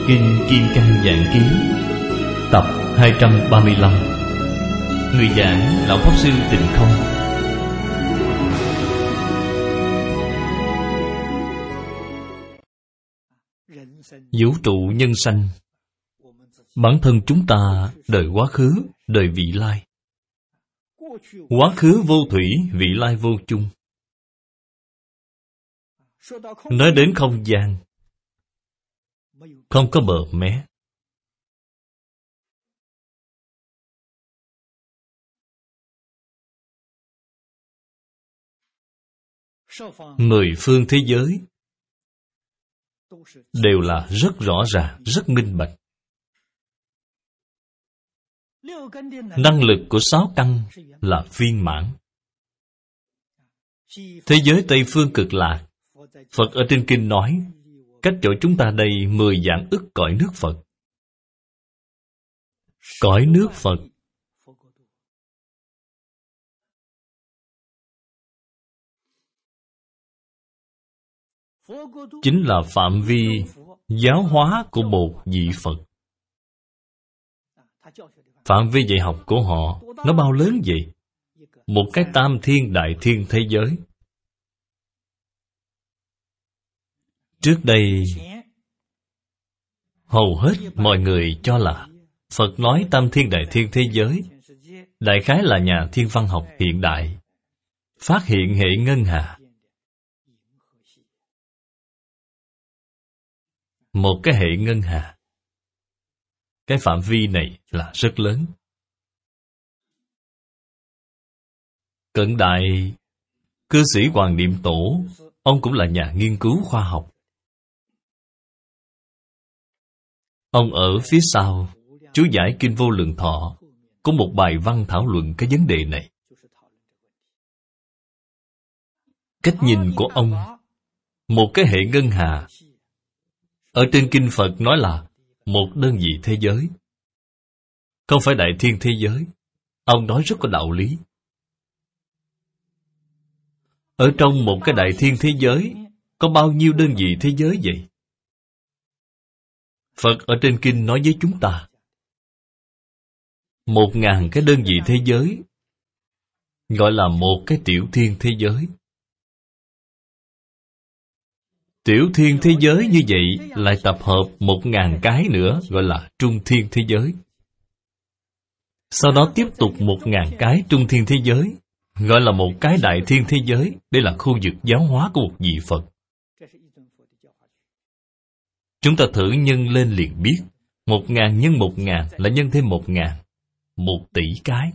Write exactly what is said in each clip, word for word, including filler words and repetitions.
Kinh Kim Cang Giảng Kiếm, tập hai trăm ba mươi lăm. Người giảng Lão Pháp Sư Tịnh Không. Vũ trụ nhân sanh, bản thân chúng ta đời quá khứ, đời vị lai. Quá khứ vô thủy, vị lai vô chung. Nói đến không gian, không có bờ mé. Mười phương thế giới đều là rất rõ ràng, rất minh bạch. Năng lực của sáu căn là viên mãn. Thế giới Tây Phương Cực Lạc, Phật ở trên kinh nói, cách chỗ chúng ta đây mười vạn ức cõi nước Phật. Cõi nước Phật chính là phạm vi giáo hóa của một vị Phật. Phạm vi dạy học của họ nó bao lớn vậy? Một cái tam thiên đại thiên thế giới. Trước đây, hầu hết mọi người cho là Phật nói tam thiên đại thiên thế giới, đại khái là nhà thiên văn học hiện đại phát hiện hệ ngân hà. Một cái hệ ngân hà, cái phạm vi này là rất lớn. Cận đại, cư sĩ Hoàng Niệm Tổ, ông cũng là nhà nghiên cứu khoa học. Ông ở phía sau chú giải Kinh Vô Lượng Thọ có một bài văn thảo luận cái vấn đề này. Cách nhìn của ông, một cái hệ ngân hà ở trên kinh Phật nói là một đơn vị thế giới, không phải đại thiên thế giới. Ông nói rất có đạo lý. Ở trong một cái đại thiên thế giới có bao nhiêu đơn vị thế giới vậy? Phật ở trên kinh nói với chúng ta, một ngàn cái đơn vị thế giới gọi là một cái tiểu thiên thế giới. Tiểu thiên thế giới như vậy lại tập hợp một ngàn cái nữa gọi là trung thiên thế giới. Sau đó tiếp tục một ngàn cái trung thiên thế giới gọi là một cái đại thiên thế giới. Đây là khu vực giáo hóa của một vị Phật. Chúng ta thử nhân lên liền biết, một ngàn nhân một ngàn là nhân thêm một ngàn, một tỷ cái.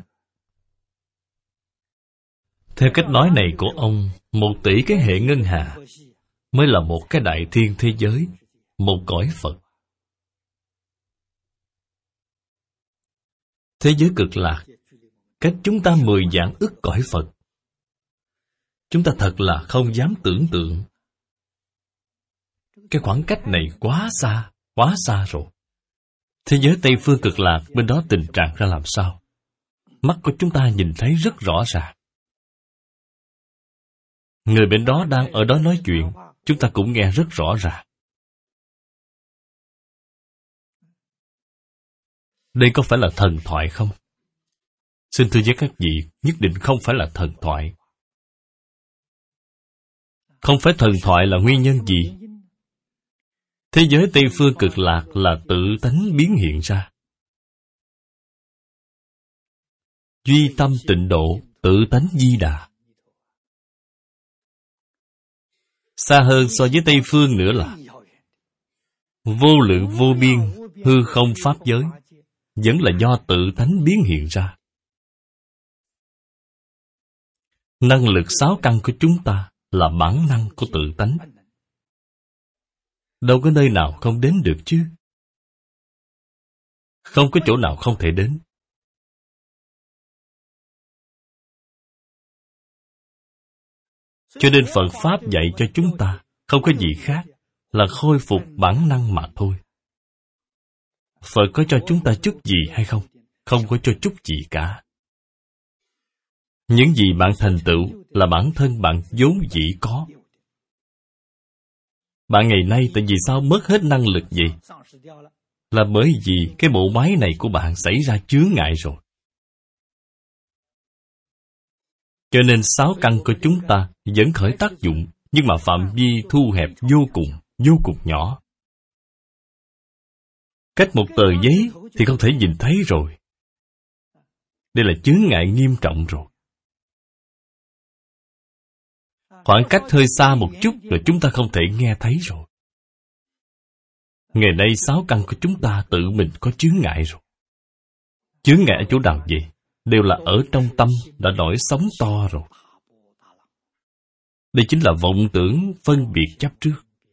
Theo cách nói này của ông, một tỷ cái hệ ngân hà mới là một cái đại thiên thế giới, một cõi Phật. Thế giới Cực Lạc cách chúng ta mười vạn ức cõi Phật. Chúng ta thật là không dám tưởng tượng. Cái khoảng cách này quá xa, quá xa rồi. Thế giới Tây Phương Cực Lạc bên đó tình trạng ra làm sao? Mắt của chúng ta nhìn thấy rất rõ ràng. Người bên đó đang ở đó nói chuyện, chúng ta cũng nghe rất rõ ràng. Đây có phải là thần thoại không? Xin thưa với các vị, nhất định không phải là thần thoại. Không phải thần thoại là nguyên nhân gì? Thế giới Tây Phương Cực Lạc là tự tánh biến hiện ra. Duy tâm tịnh độ, tự tánh di đà. Xa hơn so với Tây Phương nữa là vô lượng vô biên, hư không pháp giới, vẫn là do tự tánh biến hiện ra. Năng lực sáu căn của chúng ta là bản năng của tự tánh. Đâu có nơi nào không đến được chứ. Không có chỗ nào không thể đến. Cho nên Phật Pháp dạy cho chúng ta không có gì khác là khôi phục bản năng mà thôi. Phật có cho chúng ta chút gì hay không? Không có cho chút gì cả. Những gì bạn thành tựu là bản thân bạn vốn dĩ có. Bạn ngày nay tại vì sao mất hết năng lực vậy? Là bởi vì cái bộ máy này của bạn xảy ra chướng ngại rồi. Cho nên sáu căn của chúng ta vẫn khởi tác dụng, nhưng mà phạm vi thu hẹp vô cùng, vô cùng nhỏ. Cách một tờ giấy thì không thể nhìn thấy rồi. Đây là chướng ngại nghiêm trọng rồi. Khoảng cách hơi xa một chút rồi chúng ta không thể nghe thấy rồi. Ngày nay sáu căn của chúng ta tự mình có chướng ngại rồi. Chướng ngại ở chỗ nào vậy? Đều là ở trong tâm đã nổi sóng to rồi. Đây chính là vọng tưởng phân biệt chấp trước.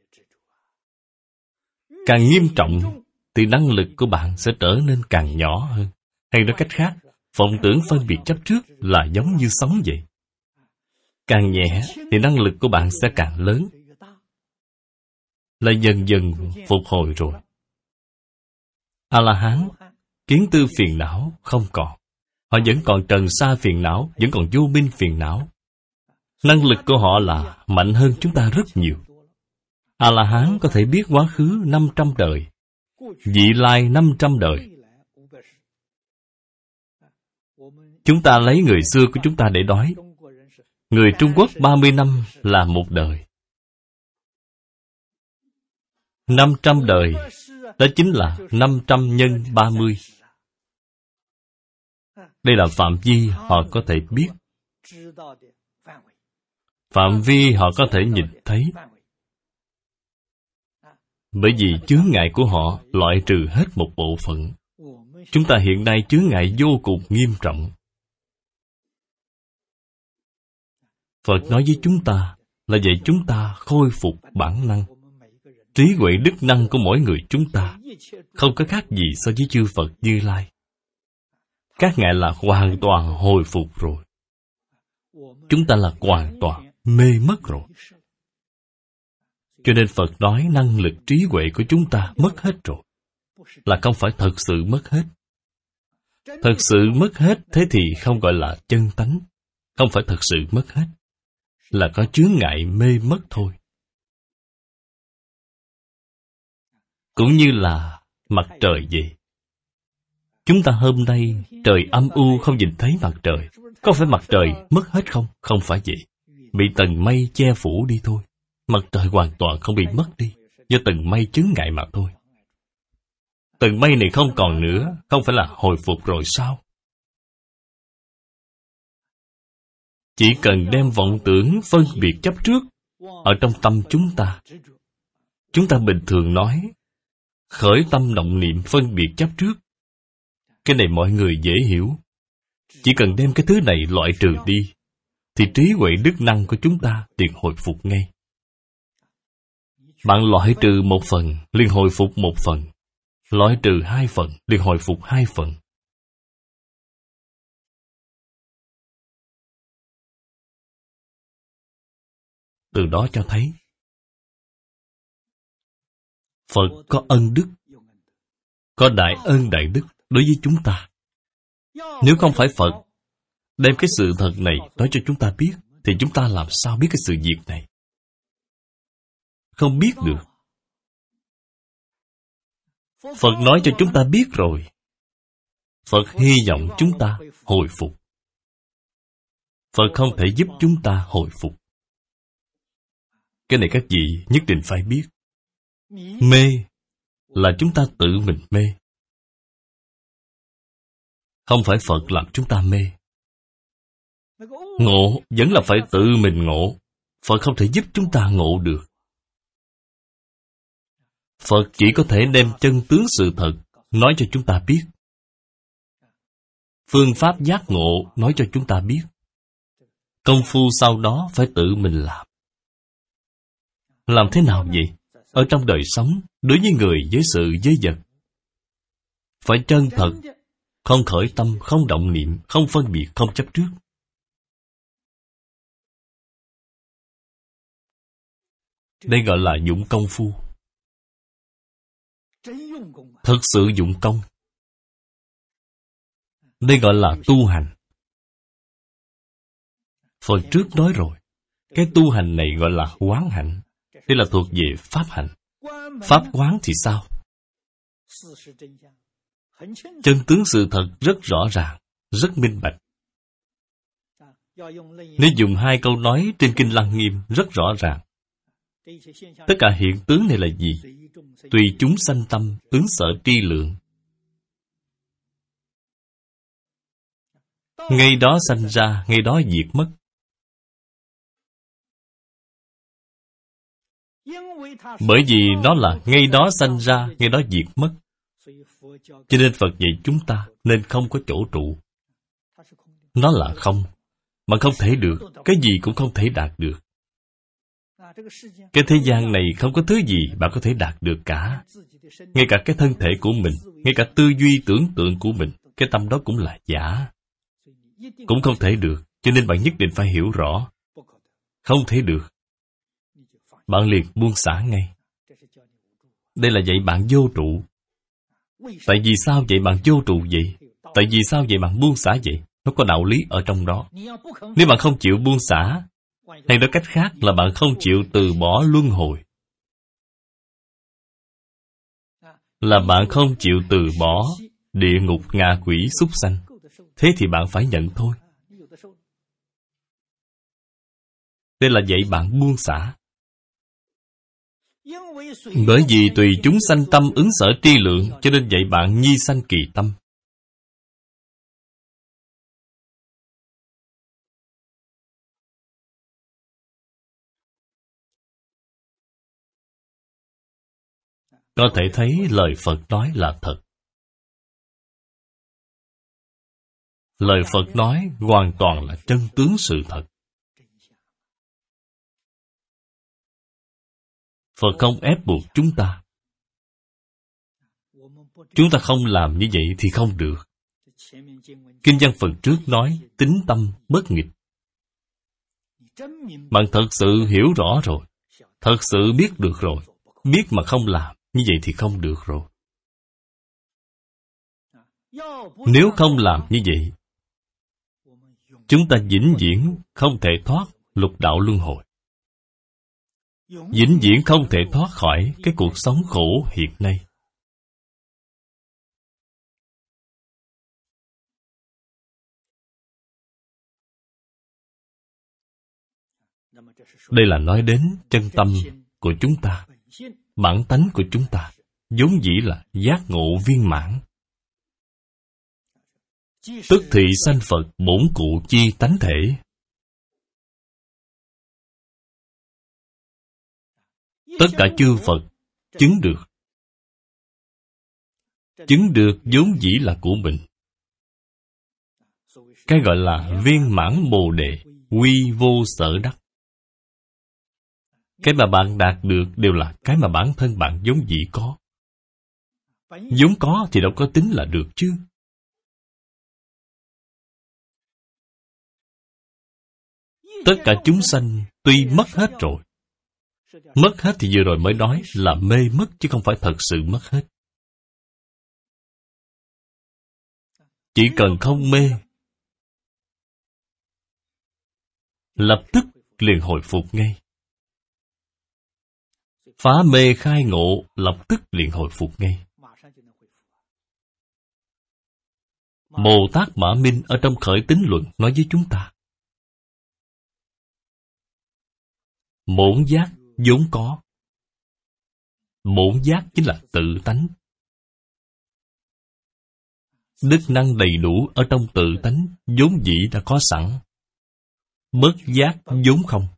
Càng nghiêm trọng thì năng lực của bạn sẽ trở nên càng nhỏ hơn. Hay nói cách khác, vọng tưởng phân biệt chấp trước là giống như sóng vậy. Càng nhẹ thì năng lực của bạn sẽ càng lớn. Là dần dần phục hồi rồi. A-la-hán, kiến tư phiền não không còn. Họ vẫn còn trần sa phiền não, vẫn còn vô minh phiền não. Năng lực của họ là mạnh hơn chúng ta rất nhiều. A-la-hán có thể biết quá khứ năm trăm đời, vị lai năm trăm đời. Chúng ta lấy người xưa của chúng ta để nói. Người Trung Quốc ba mươi năm là một đời. năm trăm đời, đó chính là năm trăm nhân ba mươi. Đây là phạm vi họ có thể biết. Phạm vi họ có thể nhìn thấy. Bởi vì chướng ngại của họ loại trừ hết một bộ phận. Chúng ta hiện nay chướng ngại vô cùng nghiêm trọng. Phật nói với chúng ta là vậy chúng ta khôi phục bản năng. Trí huệ đức năng của mỗi người chúng ta không có khác gì so với chư Phật Như Lai. Các ngài là hoàn toàn hồi phục rồi. Chúng ta là hoàn toàn mê mất rồi. Cho nên Phật nói năng lực trí huệ của chúng ta mất hết rồi. Là không phải thật sự mất hết. Thật sự mất hết thế thì không gọi là chân tánh. Không phải thật sự mất hết. Là có chướng ngại mê mất thôi. Cũng như là mặt trời vậy. Chúng ta hôm nay trời âm u không nhìn thấy mặt trời. Có phải mặt trời mất hết không? Không phải vậy. Bị tầng mây che phủ đi thôi. Mặt trời hoàn toàn không bị mất đi. Do tầng mây chướng ngại mà thôi. Tầng mây này không còn nữa. Không phải là hồi phục rồi sao? Chỉ cần đem vọng tưởng phân biệt chấp trước ở trong tâm chúng ta. Chúng ta bình thường nói khởi tâm động niệm phân biệt chấp trước. Cái này mọi người dễ hiểu. Chỉ cần đem cái thứ này loại trừ đi thì trí huệ đức năng của chúng ta liền hồi phục ngay. Bạn loại trừ một phần liền hồi phục một phần. Loại trừ hai phần liền hồi phục hai phần. Từ đó cho thấy Phật có ân đức, có đại ân đại đức đối với chúng ta. Nếu không phải Phật đem cái sự thật này nói cho chúng ta biết, thì chúng ta làm sao biết cái sự việc này? Không biết được. Phật nói cho chúng ta biết rồi. Phật hy vọng chúng ta hồi phục. Phật không thể giúp chúng ta hồi phục. Cái này các vị nhất định phải biết. Mê là chúng ta tự mình mê. Không phải Phật làm chúng ta mê. Ngộ vẫn là phải tự mình ngộ. Phật không thể giúp chúng ta ngộ được. Phật chỉ có thể đem chân tướng sự thật nói cho chúng ta biết. Phương pháp giác ngộ nói cho chúng ta biết. Công phu sau đó phải tự mình làm. Làm thế nào vậy? Ở trong đời sống, đối với người, với sự, với vật, phải chân thật, không khởi tâm, không động niệm, không phân biệt, không chấp trước. Đây gọi là dụng công phu. Thực sự dụng công. Đây gọi là tu hành. Phần trước nói rồi, cái tu hành này gọi là quán hạnh. Đây là thuộc về pháp hành. Pháp quán thì sao? Chân tướng sự thật rất rõ ràng, rất minh bạch. Nếu dùng hai câu nói trên Kinh Lăng Nghiêm rất rõ ràng. Tất cả hiện tướng này là gì? Tùy chúng sanh tâm, ứng sở tri lượng. Ngay đó sanh ra, ngay đó diệt mất. Bởi vì nó là ngay đó sanh ra, ngay đó diệt mất. Cho nên Phật dạy chúng ta nên không có chỗ trụ. Nó là không, mà không thể được, cái gì cũng không thể đạt được. Cái thế gian này không có thứ gì bạn có thể đạt được cả. Ngay cả cái thân thể của mình, ngay cả tư duy tưởng tượng của mình, cái tâm đó cũng là giả. Cũng không thể được, cho nên bạn nhất định phải hiểu rõ. Không thể được. Bạn liền buông xả ngay. Đây là dạy bạn vô trụ. Tại vì sao dạy bạn vô trụ vậy? Tại vì sao dạy bạn buông xả vậy? Nó có đạo lý ở trong đó. Nếu bạn không chịu buông xả, hay nói cách khác là bạn không chịu từ bỏ luân hồi, là bạn không chịu từ bỏ địa ngục ngạ quỷ súc sanh, thế thì bạn phải nhận thôi. Đây là dạy bạn buông xả. Bởi vì tùy chúng sanh tâm ứng sở tri lượng, cho nên dạy bạn nhi sanh kỳ tâm. Có thể thấy lời Phật nói là thật. Lời Phật nói hoàn toàn là chân tướng sự thật. Phật không ép buộc chúng ta. Chúng ta không làm như vậy thì không được. Kinh văn phần trước nói tín tâm bất nghịch. Bạn thật sự hiểu rõ rồi, thật sự biết được rồi, biết mà không làm, như vậy thì không được rồi. Nếu không làm như vậy, chúng ta vĩnh viễn không thể thoát lục đạo luân hồi. Vĩnh viễn không thể thoát khỏi cái cuộc sống khổ hiện nay. Đây là nói đến chân tâm của chúng ta, bản tánh của chúng ta, vốn dĩ là giác ngộ viên mãn. Tức thị sanh Phật bổn cụ chi tánh thể. Tất cả chư Phật chứng được. Chứng được vốn dĩ là của mình. Cái gọi là viên mãn bồ đề, quy vô sở đắc. Cái mà bạn đạt được đều là cái mà bản thân bạn vốn dĩ có. Vốn có thì đâu có tính là được chứ. Tất cả chúng sanh tuy mất hết rồi. Mất hết thì vừa rồi mới nói là mê mất chứ không phải thật sự mất hết. Chỉ cần không mê, lập tức liền hồi phục ngay. Phá mê khai ngộ, lập tức liền hồi phục ngay. Bồ Tát Mã Minh ở trong Khởi Tín Luận nói với chúng ta, bổn giác vốn có. Bổn giác chính là tự tánh. Đức năng đầy đủ ở trong tự tánh vốn dĩ đã có sẵn. Bất giác vốn không.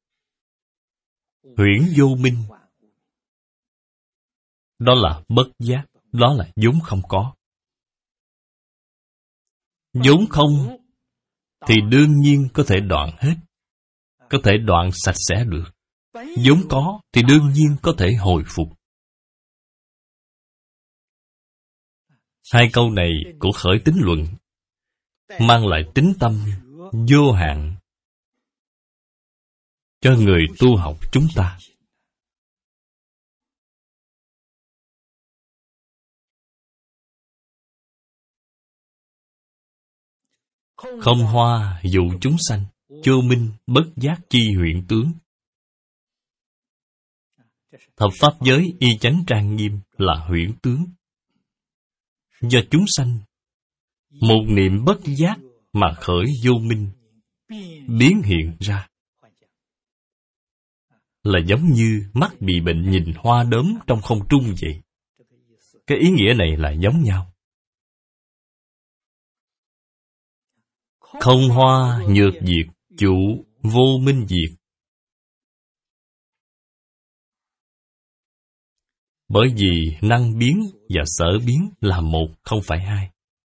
Huyễn vô minh. Đó là bất giác, đó là vốn không có. Vốn không thì đương nhiên có thể đoạn hết, có thể đoạn sạch sẽ được. Vốn có thì đương nhiên có thể hồi phục. Hai câu này của Khởi Tín Luận mang lại tín tâm vô hạn cho người tu học chúng ta. Không hoa dụ chúng sanh, chô minh bất giác chi huyện tướng. Thập pháp giới y chánh trang nghiêm là huyễn tướng. Do chúng sanh một niệm bất giác mà khởi vô minh, biến hiện ra. Là giống như mắt bị bệnh nhìn hoa đốm trong không trung vậy. Cái ý nghĩa này là giống nhau. Không hoa nhược diệt, chủ vô minh diệt. Bởi vì năng biến và sở biến là một, không phải hai.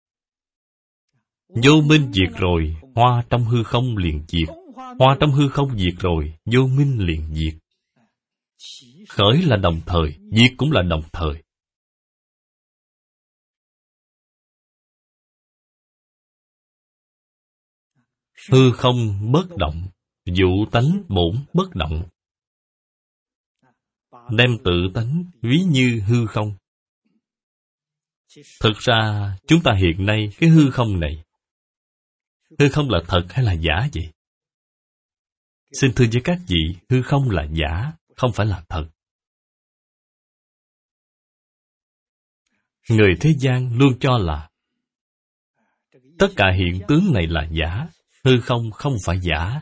Vô minh diệt rồi, hoa trong hư không liền diệt. Hoa trong hư không diệt rồi, vô minh liền diệt. Khởi là đồng thời, diệt cũng là đồng thời. Hư không bất động, dụ tánh bổn bất động. Đem tự tánh ví như hư không. Thực ra, chúng ta hiện nay, cái hư không này, hư không là thật hay là giả vậy? Xin thưa với các vị, hư không là giả, không phải là thật. Người thế gian luôn cho là tất cả hiện tướng này là giả, hư không không phải giả.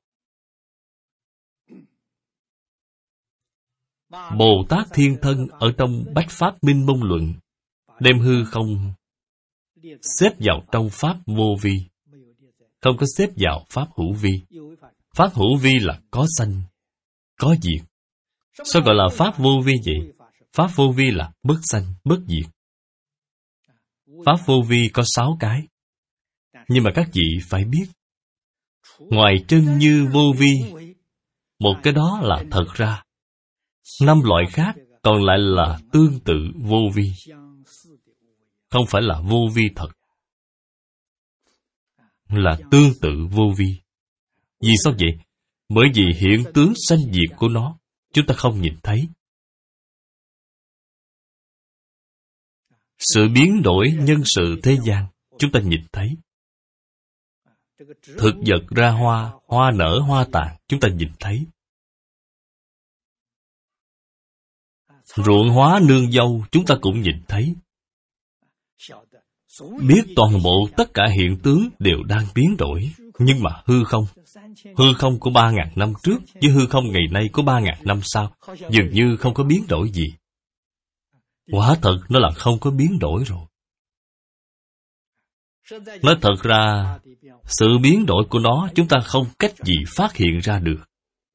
Bồ Tát Thiên Thân ở trong Bách Pháp Minh Mông Luận đem hư không xếp vào trong Pháp vô vi, không có xếp vào Pháp hữu vi. Pháp hữu vi là có sanh, có diệt. Sao gọi là Pháp vô vi vậy? Pháp vô vi là bất sanh, bất diệt. Pháp vô vi có sáu cái. Nhưng mà các vị phải biết, ngoài chân như vô vi, một cái đó là thật ra. Năm loại khác còn lại là tương tự vô vi, không phải là vô vi thật, là tương tự vô vi. Vì sao vậy? Bởi vì hiện tướng sanh diệt của nó chúng ta không nhìn thấy. Sự biến đổi nhân sự thế gian chúng ta nhìn thấy. Thực vật ra hoa, hoa nở hoa tàn chúng ta nhìn thấy. Ruộng hóa nương dâu chúng ta cũng nhìn thấy. Biết toàn bộ tất cả hiện tướng đều đang biến đổi. Nhưng mà hư không, hư không của ba ngàn năm trước với hư không ngày nay của ba ngàn năm sau dường như không có biến đổi gì. Quả thật nó là không có biến đổi rồi. Nói thật ra, sự biến đổi của nó chúng ta không cách gì phát hiện ra được.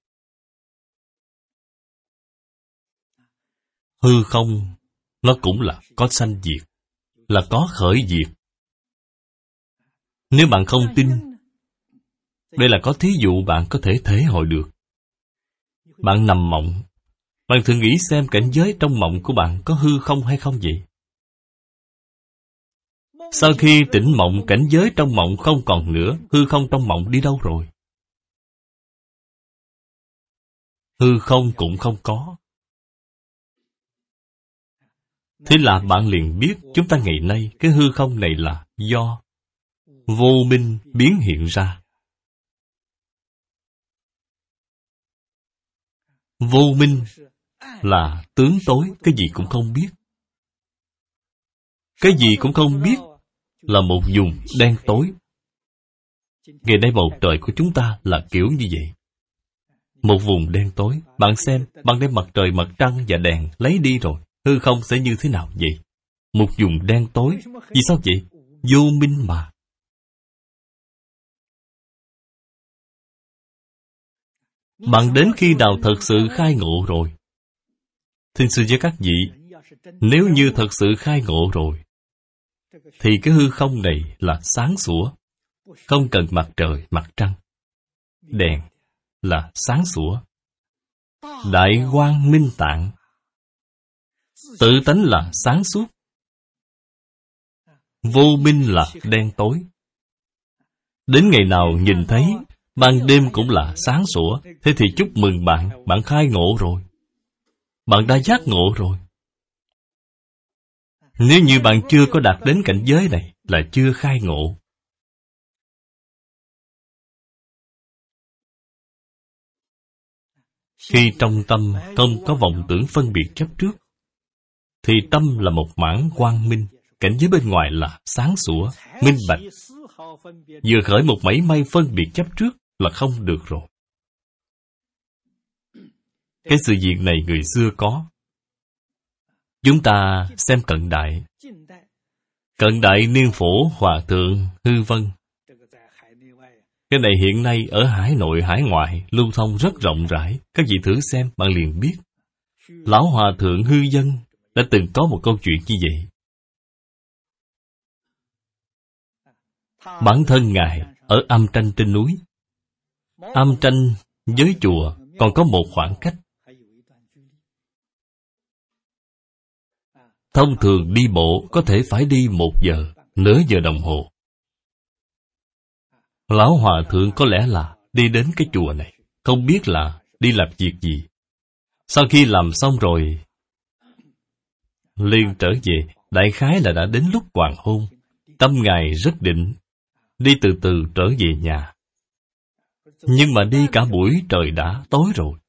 Hư không, nó cũng là có sanh diệt, là có khởi diệt. Nếu bạn không tin, đây là có thí dụ bạn có thể thể hội được. Bạn nằm mộng, bạn thử nghĩ xem cảnh giới trong mộng của bạn có hư không hay không vậy? Sau khi tỉnh mộng, cảnh giới trong mộng không còn nữa, hư không trong mộng đi đâu rồi? Hư không cũng không có. Thế là bạn liền biết chúng ta ngày nay cái hư không này là do vô minh biến hiện ra. Vô minh là tướng tối, cái gì cũng không biết. Cái gì cũng không biết là một vùng đen tối. Ngày nay bầu trời của chúng ta là kiểu như vậy. Một vùng đen tối. Bạn xem, bạn đem mặt trời, mặt trăng và đèn lấy đi rồi, hư không sẽ như thế nào vậy? Một vùng đen tối. Vì sao vậy? Vô minh mà. Bạn đến khi nào thật sự khai ngộ rồi? Thưa sư với các vị, nếu như thật sự khai ngộ rồi, thì cái hư không này là sáng sủa, không cần mặt trời, mặt trăng. Đèn là sáng sủa. Đại quang minh tạng, tự tánh là sáng suốt. Vô minh là đen tối. Đến ngày nào nhìn thấy, ban đêm cũng là sáng sủa, thế thì chúc mừng bạn, bạn khai ngộ rồi. Bạn đã giác ngộ rồi. Nếu như bạn chưa có đạt đến cảnh giới này, là chưa khai ngộ. Khi trong tâm không có vọng tưởng phân biệt chấp trước, thì tâm là một mảng quang minh, cảnh giới bên ngoài là sáng sủa, minh bạch. Vừa khởi một mảy may phân biệt chấp trước là không được rồi. Cái sự việc này người xưa có. Chúng ta xem cận đại. Cận đại niên phổ hòa thượng Hư Vân. Cái này hiện nay ở hải nội hải ngoại lưu thông rất rộng rãi. Các vị thử xem, bạn liền biết. Lão hòa thượng Hư Vân đã từng có một câu chuyện như vậy. Bản thân Ngài ở Am Tranh trên núi. Am Tranh với chùa còn có một khoảng cách. Thông thường đi bộ có thể phải đi một giờ, nửa giờ đồng hồ. Lão hòa thượng có lẽ là đi đến cái chùa này, không biết là đi làm việc gì. Sau khi làm xong rồi, liền trở về, đại khái là đã đến lúc hoàng hôn. Tâm Ngài rất định, đi từ từ trở về nhà. Nhưng mà đi cả buổi trời đã tối rồi.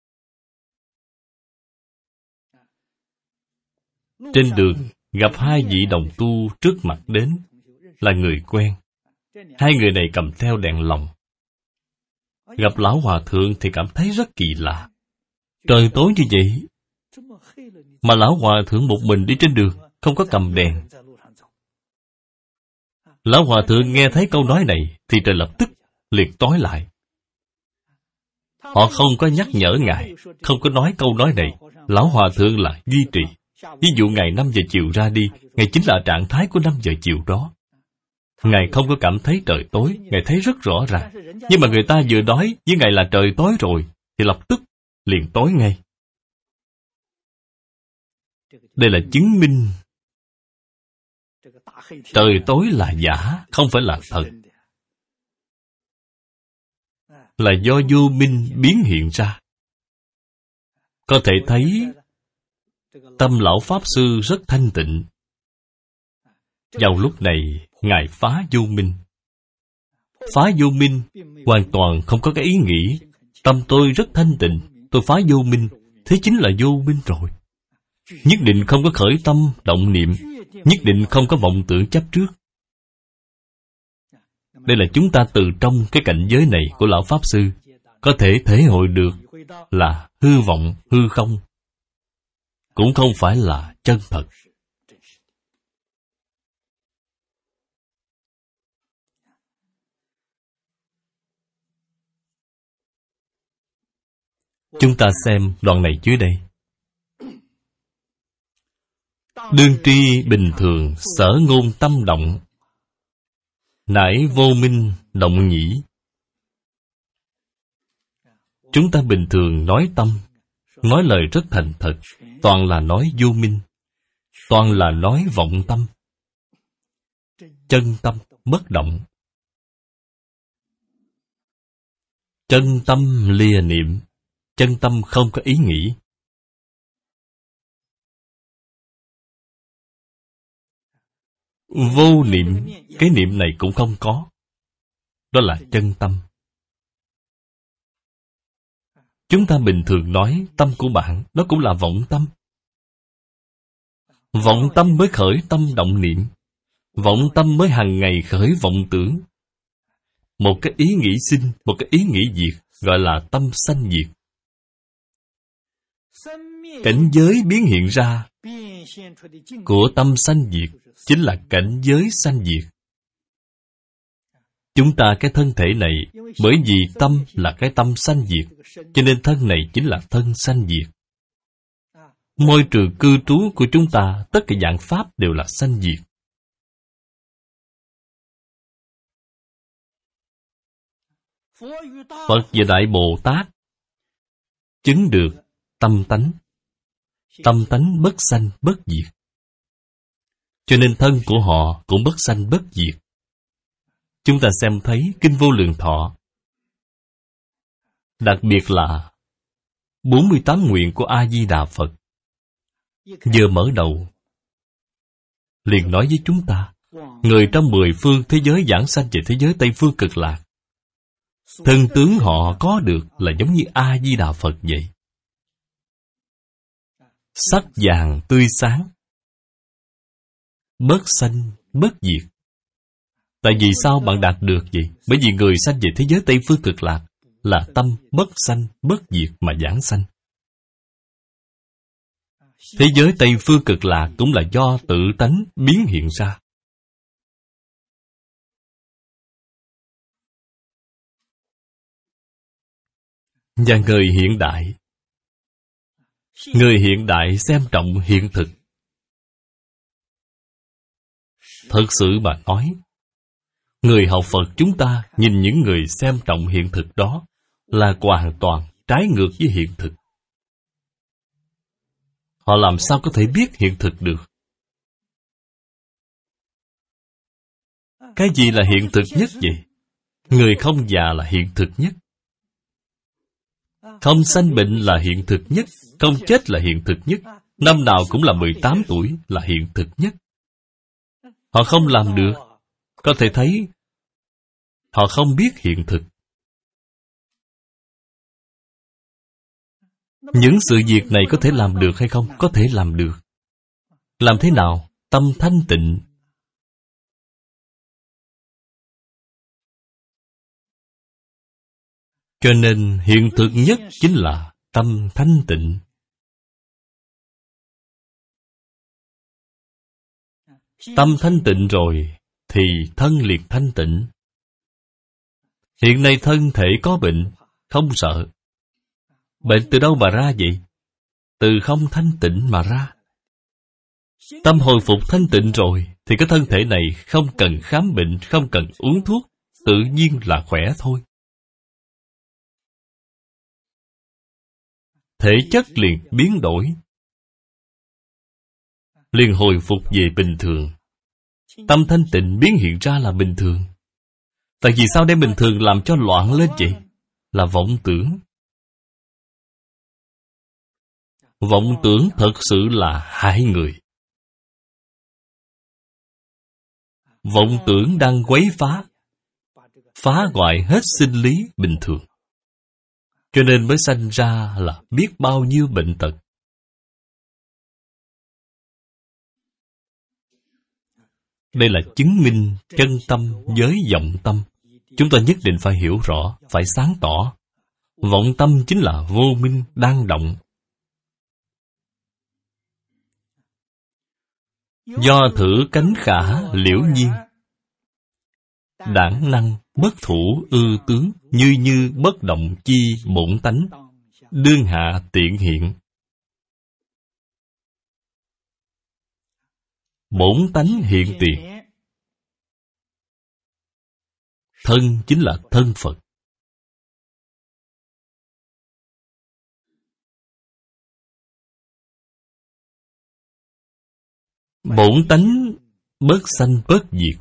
Trên đường gặp hai vị đồng tu trước mặt đến, là người quen. Hai người này cầm theo đèn lồng. Gặp lão hòa thượng thì cảm thấy rất kỳ lạ. Trời tối như vậy mà lão hòa thượng một mình đi trên đường, không có cầm đèn. Lão hòa thượng nghe thấy câu nói này thì trời lập tức liền tối lại. Họ không có nhắc nhở Ngài, không có nói câu nói này. Lão hòa thượng là duy trì. Ví dụ Ngài năm giờ chiều ra đi, Ngài chính là trạng thái của năm giờ chiều đó. Ngài không có cảm thấy trời tối, Ngài thấy rất rõ ràng. Nhưng mà người ta vừa nói với Ngài là trời tối rồi, thì lập tức liền tối ngay. Đây là chứng minh trời tối là giả, không phải là thật. Là do vô minh biến hiện ra. Có thể thấy tâm lão Pháp Sư rất thanh tịnh. Vào lúc này, Ngài phá vô minh. Phá vô minh hoàn toàn không có cái ý nghĩ tâm tôi rất thanh tịnh, tôi phá vô minh, thế chính là vô minh rồi. Nhất định không có khởi tâm, động niệm, nhất định không có vọng tưởng chấp trước. Đây là chúng ta từ trong cái cảnh giới này của Lão Pháp Sư có thể thể hội được là hư vọng, hư không, cũng không phải là chân thật. Chúng ta xem đoạn này dưới đây. Đương tri bình thường sở ngôn tâm động, nải vô minh động nhĩ. Chúng ta bình thường nói tâm, nói lời rất thành thật, toàn là nói vô minh, toàn là nói vọng tâm. Chân tâm bất động. Chân tâm lìa niệm, chân tâm không có ý nghĩ. Vô niệm, cái niệm này cũng không có. Đó là chân tâm. Chúng ta bình thường nói tâm của bạn, đó cũng là vọng tâm. Vọng tâm mới khởi tâm động niệm. Vọng tâm mới hàng ngày khởi vọng tưởng. Một cái ý nghĩ sinh, một cái ý nghĩ diệt, gọi là tâm sanh diệt. Cảnh giới biến hiện ra của tâm sanh diệt chính là cảnh giới sanh diệt. Chúng ta cái thân thể này, bởi vì tâm là cái tâm sanh diệt, cho nên thân này chính là thân sanh diệt. Môi trường cư trú của chúng ta, tất cả dạng pháp đều là sanh diệt. Phật và Đại Bồ Tát chứng được tâm tánh. Tâm tánh bất sanh bất diệt, cho nên thân của họ cũng bất sanh bất diệt. Chúng ta xem thấy Kinh Vô Lượng Thọ, đặc biệt là bốn mươi tám nguyện của A-di-đà Phật. Vừa mở đầu liền nói với chúng ta, người trong mười phương thế giới giảng sanh về thế giới Tây Phương Cực Lạc, thân tướng họ có được là giống như A-di-đà Phật vậy. sắc vàng tươi sáng, bất sanh, bất diệt. Tại vì sao bạn đạt được vậy? Bởi vì người sanh về thế giới Tây Phương Cực Lạc là tâm bất sanh, bất diệt mà giảng sanh. Thế giới Tây Phương Cực Lạc cũng là do tự tánh biến hiện ra. Và người hiện đại, người hiện đại xem trọng hiện thực. Thật sự mà nói, người học Phật chúng ta nhìn những người xem trọng hiện thực đó là hoàn toàn trái ngược với hiện thực. Họ làm sao có thể biết hiện thực được? Cái gì là hiện thực nhất vậy? Người không già là hiện thực nhất. Không sanh bệnh là hiện thực nhất. Không chết là hiện thực nhất. Năm nào cũng là mười tám tuổi là hiện thực nhất. Họ không làm được. Có thể thấy họ không biết hiện thực. Những sự việc này có thể làm được hay không? Có thể làm được. Làm thế nào? Tâm thanh tịnh. Cho nên hiện thực nhất chính là tâm thanh tịnh. Tâm thanh tịnh rồi thì thân liền thanh tịnh. Hiện nay thân thể có bệnh, không sợ. Bệnh từ đâu mà ra vậy? Từ không thanh tịnh mà ra. Tâm hồi phục thanh tịnh rồi thì cái thân thể này không cần khám bệnh, không cần uống thuốc, tự nhiên là khỏe thôi. Thể chất liền biến đổi, liền hồi phục về bình thường. Tâm thanh tịnh biến hiện ra là bình thường. Tại vì sao đem bình thường làm cho loạn lên vậy? Là vọng tưởng. Vọng tưởng thật sự là hại người. Vọng tưởng đang quấy phá, phá hoại hết sinh lý bình thường. Cho nên mới sanh ra là biết bao nhiêu bệnh tật. Đây là chứng minh chân tâm với vọng tâm. Chúng ta nhất định phải hiểu rõ, phải sáng tỏ. Vọng tâm chính là vô minh đang động. Do thử cánh khả liễu nhiên, đãng năng bất thủ ư tướng, như như bất động chi bổn tánh, đương hạ tiện hiện. Bổn tánh hiện tiền. Thân chính là thân Phật. Bổn tánh bất sanh bất diệt.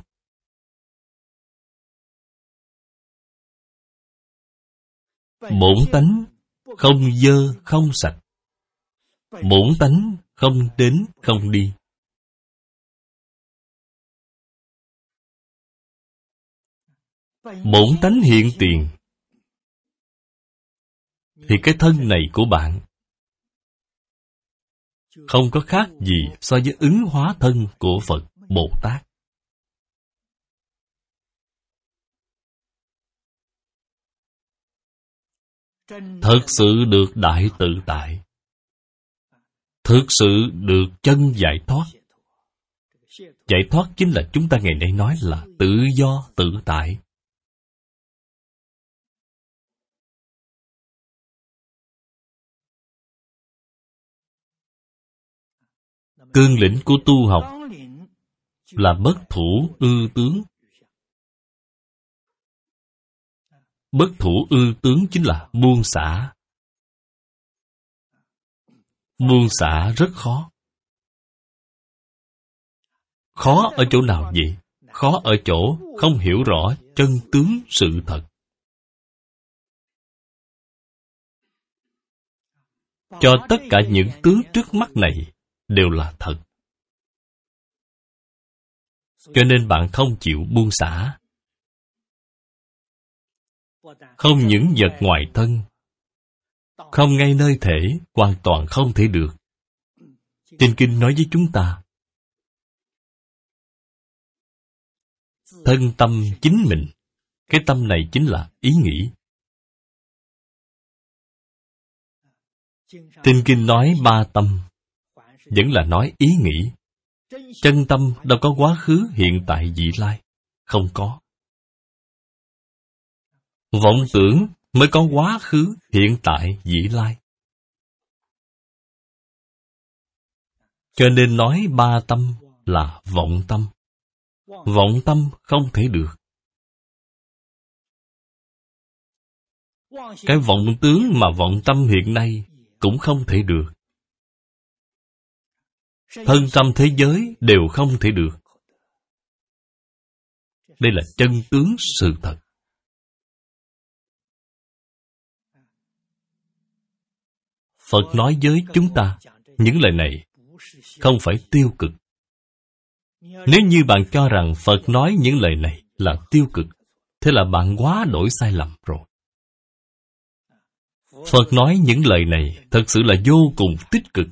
Bổn tánh không dơ không sạch. Bổn tánh không đến không đi. Bổn tánh hiện tiền. Thì cái thân này của bạn không có khác gì so với ứng hóa thân của Phật Bồ Tát. Thật sự được đại tự tại. Thực sự được chân giải thoát. Giải thoát chính là chúng ta ngày nay nói là tự do tự tại. Cương lĩnh của tu học là bất thủ ư tướng. Bất thủ ư tướng chính là buông xả. Buông xả rất khó. Khó ở chỗ nào vậy? Khó ở chỗ không hiểu rõ chân tướng sự thật. Cho tất cả những tướng trước mắt này đều là thật. Cho nên bạn không chịu buông xả. Không những vật ngoài thân, không ngay nơi thể, hoàn toàn không thể được. Trên kinh nói với chúng ta, thân tâm chính mình. Cái tâm này chính là ý nghĩ. Trên kinh nói ba tâm, vẫn là nói ý nghĩ. Chân tâm đâu có quá khứ, hiện tại, vị lai. Không có. Vọng tưởng mới có quá khứ, hiện tại, vị lai. Cho nên nói ba tâm là vọng tâm. Vọng tâm không thể được. Cái vọng tướng mà vọng tâm hiện nay cũng không thể được. Thân tâm thế giới đều không thể được. Đây là chân tướng sự thật. Phật nói với chúng ta, những lời này không phải tiêu cực. Nếu như bạn cho rằng Phật nói những lời này là tiêu cực, thế là bạn quá đổi sai lầm rồi. Phật nói những lời này thật sự là vô cùng tích cực.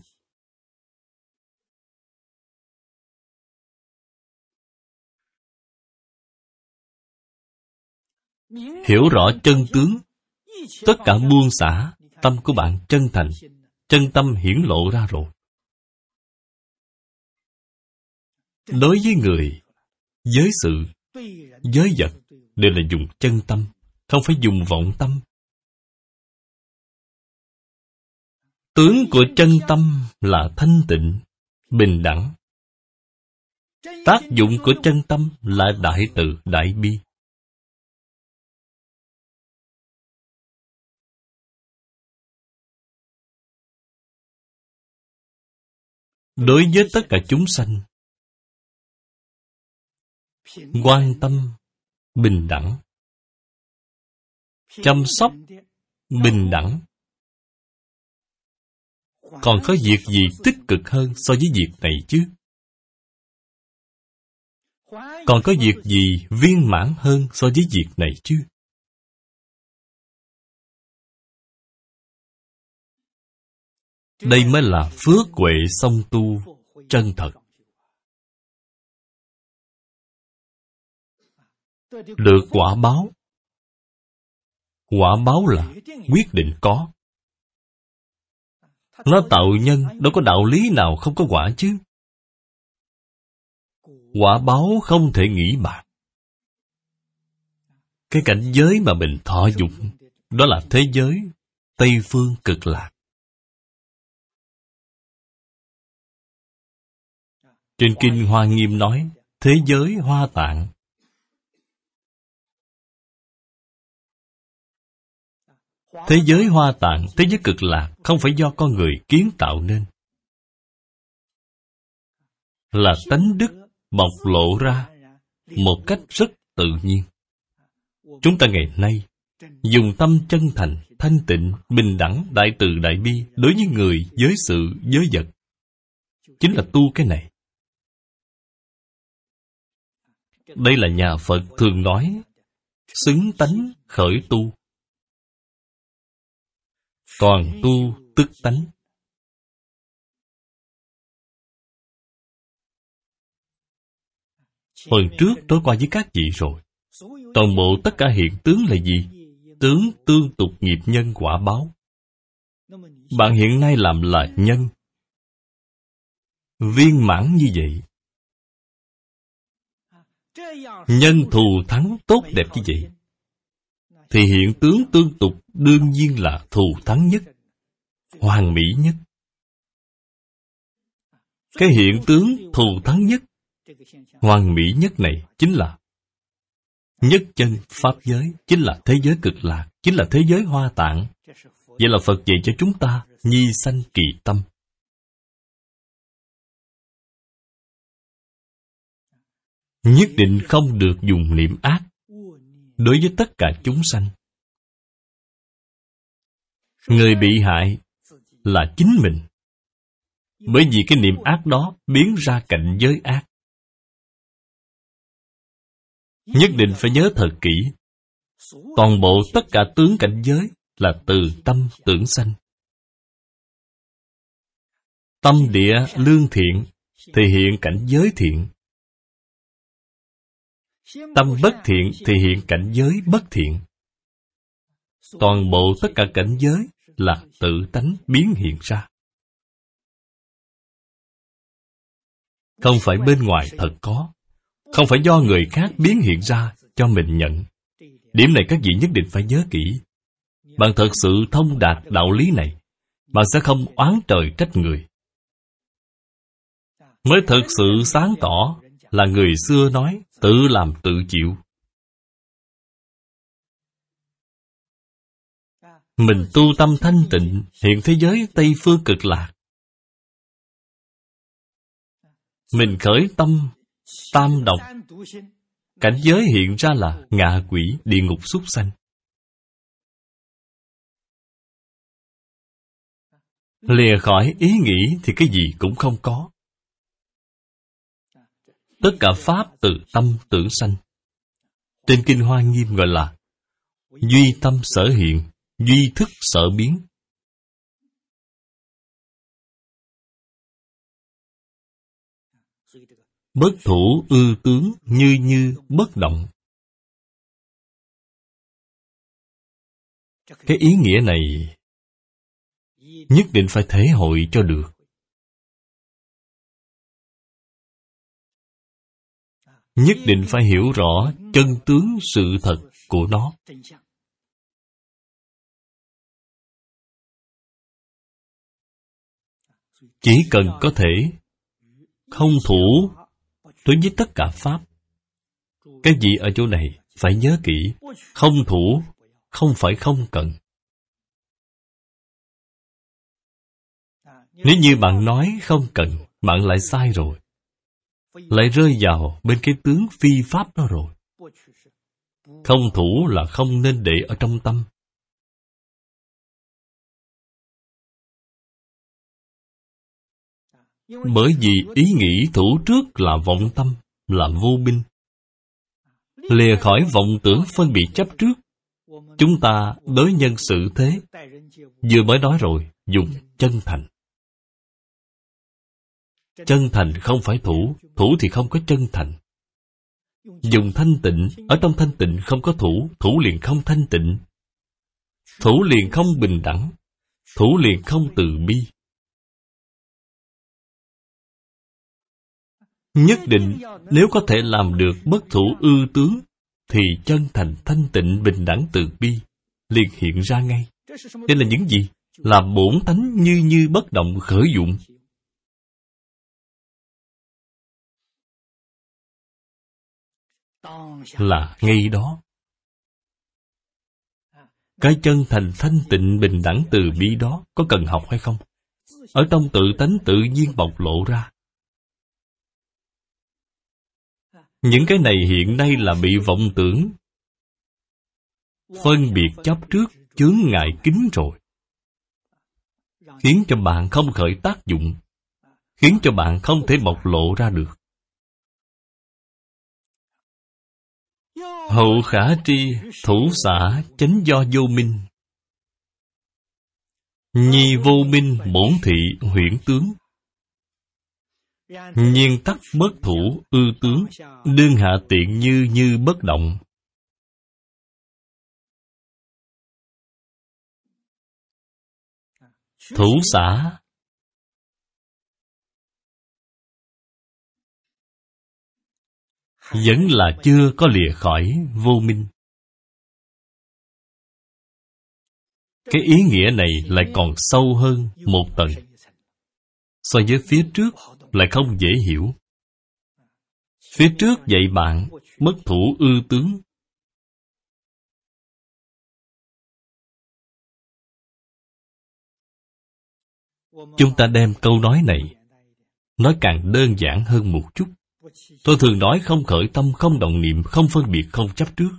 Hiểu rõ chân tướng, tất cả buông xả, tâm của bạn chân thành, chân tâm hiển lộ ra rồi. Đối với người, với sự, với vật đều là dùng chân tâm, không phải dùng vọng tâm. Tướng của chân tâm là thanh tịnh, bình đẳng. Tác dụng của chân tâm là đại từ, đại bi. Đối với tất cả chúng sanh, quan tâm, bình đẳng, chăm sóc, bình đẳng. Còn có việc gì tích cực hơn so với việc này chứ? Còn có việc gì viên mãn hơn so với việc này chứ? Đây mới là phước huệ song tu chân thật. Được quả báo. Quả báo là quyết định có. Nó tạo nhân, đâu có đạo lý nào không có quả chứ. Quả báo không thể nghĩ bạc. Cái cảnh giới mà mình thọ dụng, đó là thế giới Tây Phương Cực Lạc. Trên kinh Hoa Nghiêm nói, thế giới Hoa Tạng. Thế giới Hoa Tạng, thế giới Cực Lạc không phải do con người kiến tạo nên, là tánh đức bộc lộ ra một cách rất tự nhiên. Chúng ta ngày nay dùng tâm chân thành, thanh tịnh, bình đẳng, đại từ đại bi đối với người, với sự, với vật, chính là tu cái này. Đây là nhà Phật thường nói, xứng tánh khởi tu. Toàn tu tức tánh. Phần trước nói qua với các vị rồi. Toàn bộ tất cả hiện tướng là gì? Tướng tương tục nghiệp nhân quả báo. Bạn hiện nay làm là nhân. Viên mãn như vậy. Nhân thù thắng tốt đẹp như vậy, thì hiện tướng tương tục đương nhiên là thù thắng nhất, hoàn mỹ nhất. Cái hiện tướng thù thắng nhất, hoàn mỹ nhất này chính là nhất chân Pháp giới, chính là thế giới Cực Lạc, chính là thế giới Hoa Tạng. Vậy là Phật dạy cho chúng ta nhi sanh kỳ tâm. Nhất định không được dùng niệm ác đối với tất cả chúng sanh. Người bị hại là chính mình, bởi vì cái niệm ác đó biến ra cảnh giới ác. Nhất định phải nhớ thật kỹ, toàn bộ tất cả tướng cảnh giới là từ tâm tưởng sanh. Tâm địa lương thiện thì hiện cảnh giới thiện. Tâm bất thiện thì hiện cảnh giới bất thiện. Toàn bộ tất cả cảnh giới là tự tánh biến hiện ra, không phải bên ngoài thật có, không phải do người khác biến hiện ra cho mình nhận. Điểm này các vị nhất định phải nhớ kỹ. Bạn thật sự thông đạt đạo lý này, bạn sẽ không oán trời trách người. Mới thật sự sáng tỏ là người xưa nói tự làm tự chịu. Mình tu tâm thanh tịnh, hiện thế giới Tây Phương Cực Lạc. Mình khởi tâm tam độc, cảnh giới hiện ra là ngạ quỷ, địa ngục, súc sanh. Lìa khỏi ý nghĩ thì cái gì cũng không có. Tất cả pháp từ tâm tưởng sanh. Trên Kinh Hoa Nghiêm gọi là duy tâm sở hiện, duy thức sở biến. Bất thủ ư tướng, như như bất động. Cái ý nghĩa này nhất định phải thể hội cho được. Nhất định phải hiểu rõ chân tướng sự thật của nó. Chỉ cần có thể không thủ đối với tất cả pháp. Cái gì ở chỗ này phải nhớ kỹ. Không thủ không phải không cần. Nếu như bạn nói không cần, bạn lại sai rồi, lại rơi vào bên cái tướng phi pháp đó rồi. Không thủ là không nên để ở trong tâm. Bởi vì ý nghĩ thủ trước là vọng tâm, là vô minh. Lìa khỏi vọng tưởng phân biệt chấp trước, chúng ta đối nhân xử thế, vừa mới nói rồi, dùng chân thành. Chân thành không phải thủ, thủ thì không có chân thành. Dùng thanh tịnh, ở trong thanh tịnh không có thủ, thủ liền không thanh tịnh. Thủ liền không bình đẳng, thủ liền không từ bi. Nhất định nếu có thể làm được bất thủ ư tướng, thì chân thành thanh tịnh bình đẳng từ bi liền hiện ra ngay. Đây là những gì? Là bổn tánh như như bất động khởi dụng. Là ngay đó. Cái chân thành thanh tịnh bình đẳng từ bi đó có cần học hay không? Ở trong tự tánh tự nhiên bộc lộ ra. Những cái này hiện nay là bị vọng tưởng phân biệt chấp trước chướng ngại kính rồi, khiến cho bạn không khởi tác dụng, khiến cho bạn không thể bộc lộ ra được. Hậu khả tri, thủ xả, chánh do vô minh. Nhi vô minh, bổn thị, huyễn tướng. Nhiên tắc bất thủ, ư tướng, đương hạ tiện như như bất động. Thủ xả vẫn là chưa có lìa khỏi vô minh. Cái ý nghĩa này lại còn sâu hơn một tầng. So với phía trước lại không dễ hiểu. Phía trước dạy bạn bất thủ ư tướng. Chúng ta đem câu nói này nói càng đơn giản hơn một chút. Tôi thường nói không khởi tâm, không động niệm, không phân biệt, không chấp trước.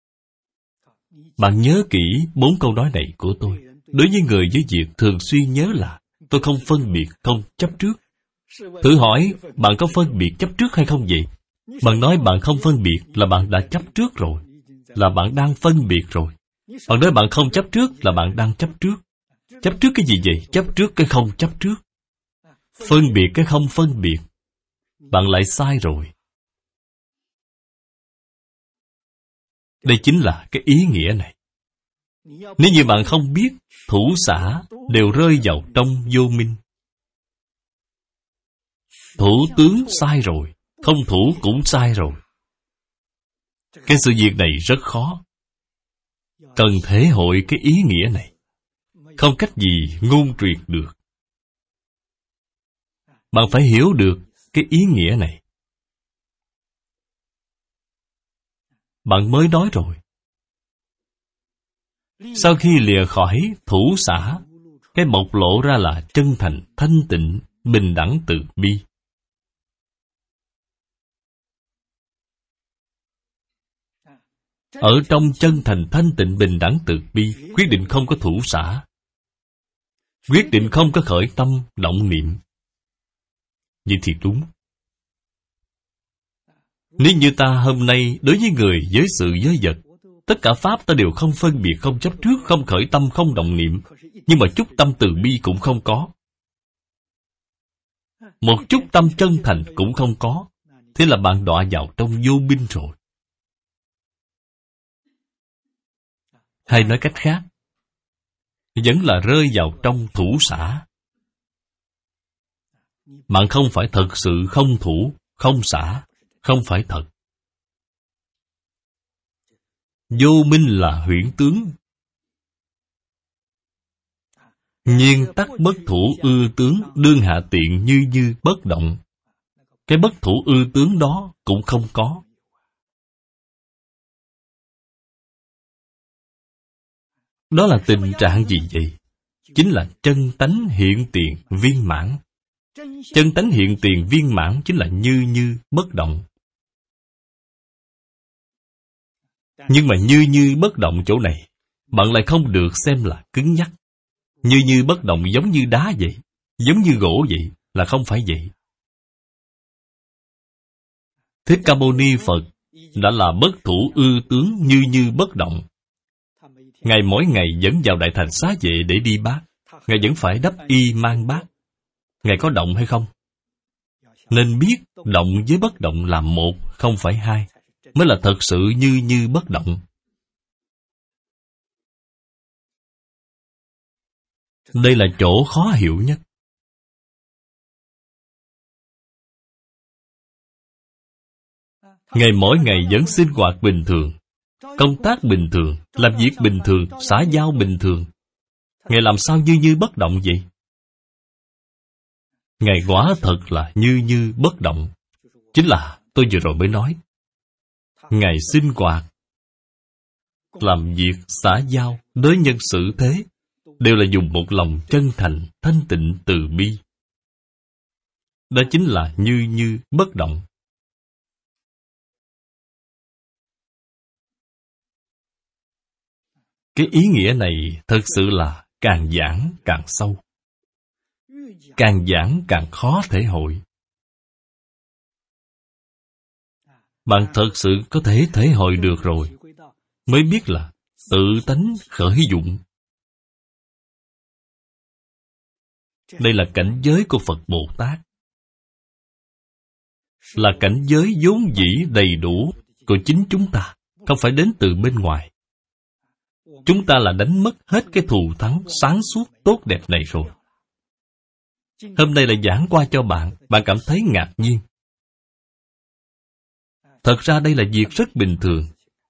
Bạn nhớ kỹ bốn câu nói này của tôi. Đối với người với việc thường xuyên nhớ là tôi không phân biệt, không chấp trước. Thử hỏi bạn có phân biệt chấp trước hay không vậy? Bạn nói bạn không phân biệt là bạn đã chấp trước rồi, là bạn đang phân biệt rồi. Bạn nói bạn không chấp trước là bạn đang chấp trước. Chấp trước cái gì vậy? Chấp trước cái không chấp trước. phân biệt cái không phân biệt, bạn lại sai rồi. Đây chính là cái ý nghĩa này. Nếu như bạn không biết, thủ xã đều rơi vào trong vô minh. Thủ tướng sai rồi, không thủ cũng sai rồi. Cái sự việc này rất khó. Cần thể hội cái ý nghĩa này. Không cách gì ngôn truyền được. Bạn phải hiểu được cái ý nghĩa này. Bạn mới nói rồi. Sau khi lìa khỏi thủ xã, cái bộc lộ ra là chân thành, thanh tịnh, bình đẳng từ bi. Ở trong chân thành, thanh tịnh, bình đẳng từ bi, quyết định không có thủ xã, quyết định không có khởi tâm, động niệm. Vậy thì đúng. Nếu như ta hôm nay đối với người, với sự, với vật, tất cả pháp ta đều không phân biệt, không chấp trước, không khởi tâm, không động niệm, nhưng mà chút tâm từ bi cũng không có, một chút tâm chân thành cũng không có, thế là bạn đọa vào trong vô minh rồi. Hay nói cách khác, vẫn là rơi vào trong thủ xã. Bạn không phải thật sự không thủ, không xả, không phải thật. Vô minh là huyễn tướng. Nhiên tắc bất thủ ư tướng, đương hạ tiện như như bất động. Cái bất thủ ư tướng đó cũng không có. Đó là tình trạng gì vậy? Chính là chân tánh hiện tiền viên mãn. Chân tánh hiện tiền viên mãn chính là như như bất động. Nhưng mà như như bất động chỗ này, bạn lại không được xem là cứng nhắc. Như như bất động giống như đá vậy, giống như gỗ vậy, là không phải vậy. Thích Ca Mâu Ni Phật đã là bất thủ ư tướng như như bất động. Ngài mỗi ngày dẫn vào đại thành xá vệ để đi bát. Ngài vẫn phải đắp y mang bát. Ngài có động hay không? Nên biết động với bất động là một, không phải hai, mới là thật sự như như bất động. Đây là chỗ khó hiểu nhất. Ngài mỗi ngày vẫn sinh hoạt bình thường, công tác bình thường, làm việc bình thường, xã giao bình thường. Ngài làm sao như như bất động vậy? Ngài quả thật là như như bất động. Chính là tôi vừa rồi mới nói. Ngài sinh hoạt, làm việc, xã giao, đối nhân xử thế, đều là dùng một lòng chân thành, thanh tịnh, từ bi. Đó chính là như như bất động. Cái ý nghĩa này thật sự là càng giảng càng sâu. Càng giảng càng khó thể hội. Bạn thật sự có thể thể hội được rồi, mới biết là tự tánh khởi dụng. Đây là cảnh giới của Phật Bồ Tát. Là cảnh giới vốn dĩ đầy đủ của chính chúng ta, không phải đến từ bên ngoài. Chúng ta là đánh mất hết cái thù thắng sáng suốt tốt đẹp này rồi. Hôm nay là giảng qua cho bạn, bạn cảm thấy ngạc nhiên. Thật ra đây là việc rất bình thường.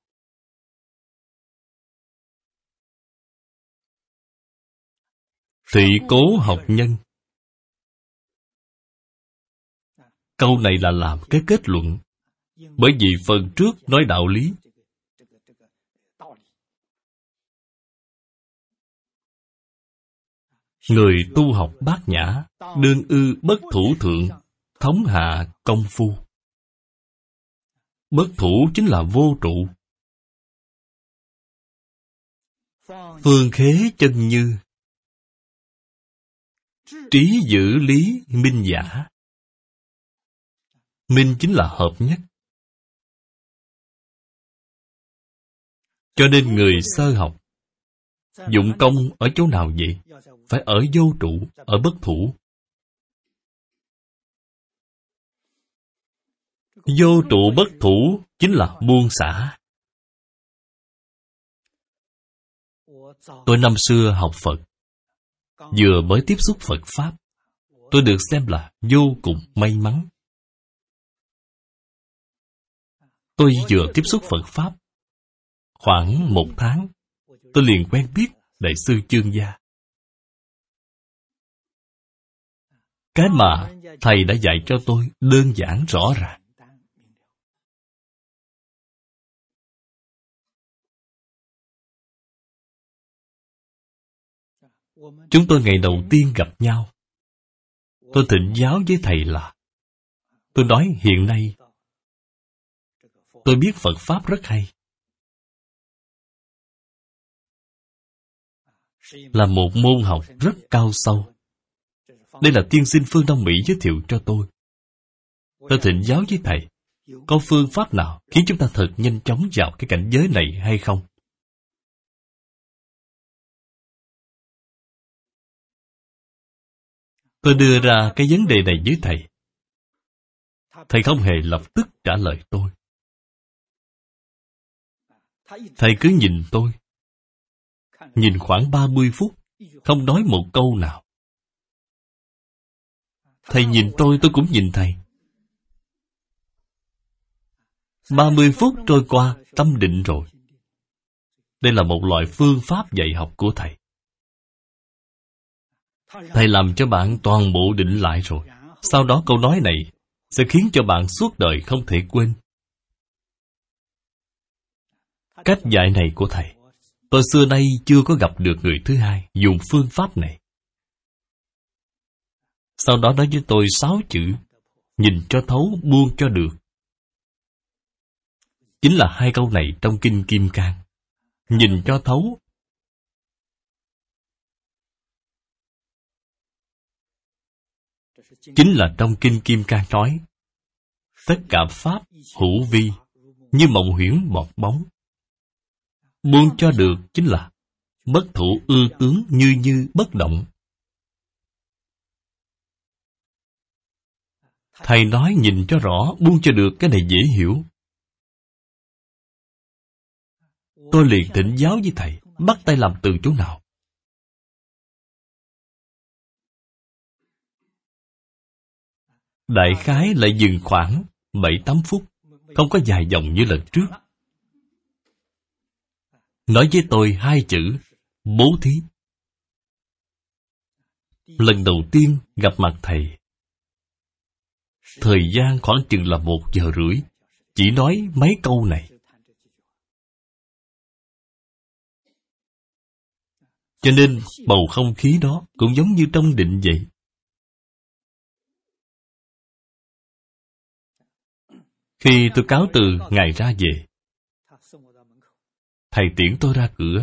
Thị cố học nhân. Câu này là làm cái kết luận. Bởi vì phần trước nói đạo lý. Người tu học bát nhã, đương ư bất thủ thượng, thống hạ công phu. Bất thủ chính là vô trụ. Phương khế chân như. Trí giữ lý minh giả. Minh chính là hợp nhất. Cho nên người sơ học dụng công ở chỗ nào vậy? Phải ở vô trụ, ở bất thủ. Vô trụ bất thủ chính là buông xả. Tôi năm xưa học Phật, vừa mới tiếp xúc Phật Pháp, tôi được xem là vô cùng may mắn. Tôi vừa tiếp xúc Phật Pháp khoảng một tháng, tôi liền quen biết Đại sư Chương Gia. Cái mà Thầy đã dạy cho tôi đơn giản rõ ràng. Chúng tôi ngày đầu tiên gặp nhau, tôi thỉnh giáo với Thầy là, tôi nói hiện nay tôi biết Phật Pháp rất hay, là một môn học rất cao sâu. Đây là tiên sinh phương Đông Mỹ giới thiệu cho tôi. Tôi thỉnh giáo với Thầy, có phương pháp nào khiến chúng ta thật nhanh chóng vào cái cảnh giới này hay không? Tôi đưa ra cái vấn đề này với Thầy. Thầy không hề lập tức trả lời tôi. Thầy cứ nhìn tôi, nhìn khoảng ba mươi phút, không nói một câu nào. Thầy nhìn tôi, tôi cũng nhìn Thầy. ba mươi phút trôi qua, tâm định rồi. Đây là một loại phương pháp dạy học của Thầy. Thầy làm cho bạn toàn bộ định lại rồi. Sau đó câu nói này sẽ khiến cho bạn suốt đời không thể quên. Cách dạy này của Thầy, tôi xưa nay chưa có gặp được người thứ hai dùng phương pháp này. Sau đó nói với tôi sáu chữ: nhìn cho thấu, buông cho được. Chính là hai câu này trong Kinh Kim Cang. Nhìn cho thấu. Chính là trong Kinh Kim Cang nói, tất cả pháp hữu vi, như mộng huyễn bọt bóng. Buông cho được chính là bất thủ ư tướng, như như bất động. Thầy nói nhìn cho rõ, buông cho được, cái này dễ hiểu. Tôi liền thỉnh giáo với Thầy, bắt tay làm từ chỗ nào? Đại khái lại dừng khoảng bảy tám phút, không có dài dòng như lần trước. Nói với tôi hai chữ: bố thí. Lần đầu tiên gặp mặt Thầy, thời gian khoảng chừng là một giờ rưỡi, chỉ nói mấy câu này. Cho nên bầu không khí đó cũng giống như trong định vậy. Khi tôi cáo từ Ngài ra về, Thầy tiễn tôi ra cửa,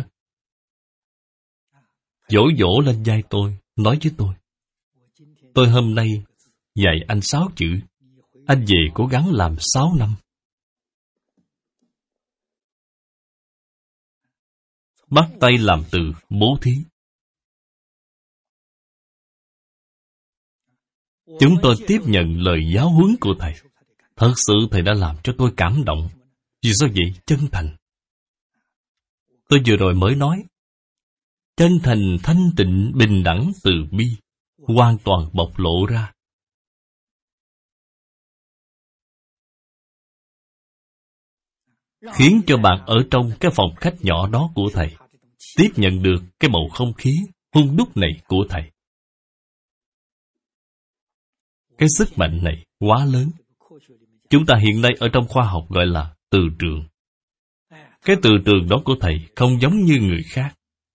vỗ vỗ lên vai tôi, nói với tôi: tôi hôm nay dạy anh sáu chữ, anh về cố gắng làm sáu năm. Bắt tay làm từ bố thí. Chúng tôi tiếp nhận lời giáo huấn của Thầy. Thật sự Thầy đã làm cho tôi cảm động. Vì sao vậy? Chân thành. Tôi vừa rồi mới nói, chân thành, thanh tịnh, bình đẳng, từ bi, hoàn toàn bộc lộ ra. Khiến cho bạn ở trong cái phòng khách nhỏ đó của Thầy tiếp nhận được cái bầu không khí hun đúc này của Thầy. Cái sức mạnh này quá lớn. Chúng ta hiện nay ở trong khoa học gọi là từ trường. Cái từ trường đó của Thầy không giống như người khác.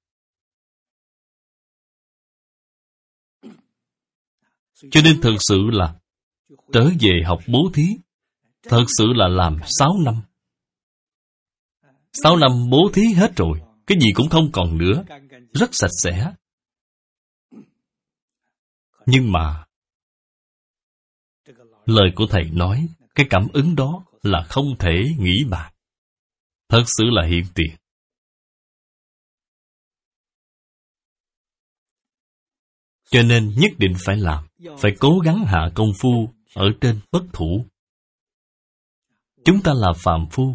Cho nên thực sự là trở về học bố thí, thật sự là làm sáu năm. Sáu năm bố thí hết rồi, cái gì cũng không còn nữa, rất sạch sẽ. Nhưng mà lời của Thầy nói, cái cảm ứng đó là không thể nghĩ bàn. Thật sự là hiện tiền. Cho nên nhất định phải làm, phải cố gắng hạ công phu ở trên bất thủ. Chúng ta là phàm phu.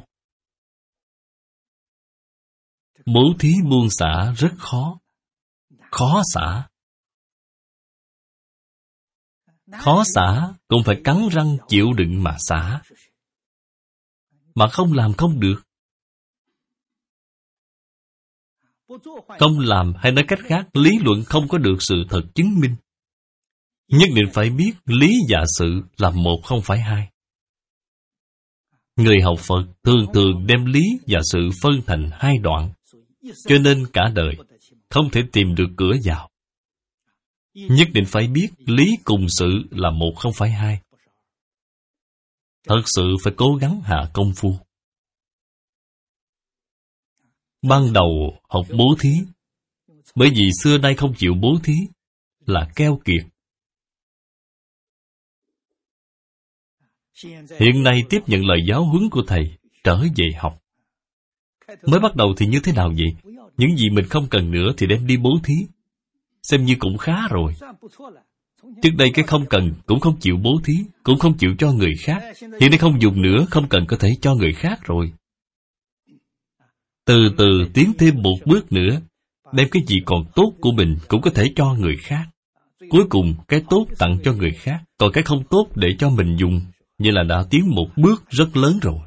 Bố thí buông xả rất khó. Khó xả. Khó xả cũng phải cắn răng chịu đựng mà xả. Mà không làm không được. Không làm hay nói cách khác, lý luận không có được sự thật chứng minh. Nhất định phải biết lý và sự là một không phải hai. Người học Phật thường thường đem lý và sự phân thành hai đoạn, cho nên cả đời không thể tìm được cửa vào. Nhất định phải biết lý cùng sự là một không phải hai. Thật sự phải cố gắng hạ công phu. Ban đầu học bố thí, bởi vì xưa nay không chịu bố thí là keo kiệt. Hiện nay tiếp nhận lời giáo huấn của thầy, trở về học. Mới bắt đầu thì như thế nào vậy? Những gì mình không cần nữa thì đem đi bố thí, xem như cũng khá rồi. Trước đây cái không cần cũng không chịu bố thí, cũng không chịu cho người khác. Hiện nay không dùng nữa, không cần có thể cho người khác rồi. Từ từ tiến thêm một bước nữa, đem cái gì còn tốt của mình cũng có thể cho người khác. Cuối cùng cái tốt tặng cho người khác, còn cái không tốt để cho mình dùng. Như là đã tiến một bước rất lớn rồi.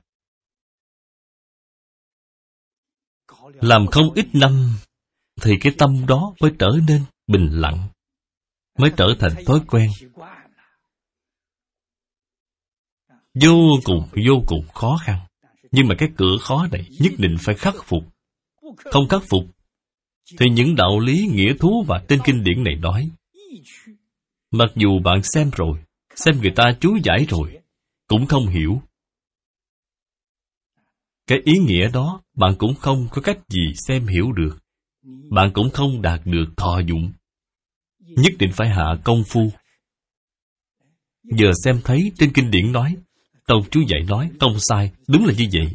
Làm không ít năm thì cái tâm đó mới trở nên bình lặng, mới trở thành thói quen. Vô cùng vô cùng khó khăn. Nhưng mà cái cửa khó này nhất định phải khắc phục. Không khắc phục thì những đạo lý nghĩa thú và trên kinh điển này nói, mặc dù bạn xem rồi, xem người ta chú giải rồi, cũng không hiểu. Cái ý nghĩa đó bạn cũng không có cách gì xem hiểu được. Bạn cũng không đạt được thọ dụng. Nhất định phải hạ công phu. Giờ xem thấy trên kinh điển nói, câu chú giải nói không sai, đúng là như vậy.